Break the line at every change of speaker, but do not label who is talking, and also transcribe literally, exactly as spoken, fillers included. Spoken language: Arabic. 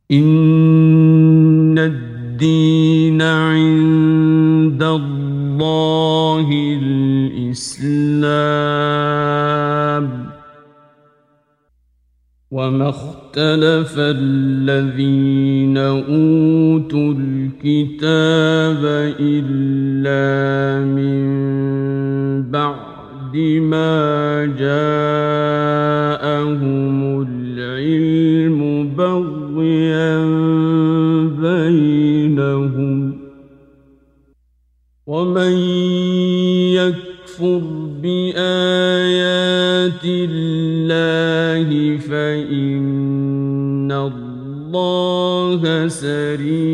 إن الدين عند الله الإسلام. وما اختلف الذين أوتوا الكتاب إلا من بعد ما جاءهم العلم بغيا بينهم. ومن يكفر بآيات الله فإن الله سريع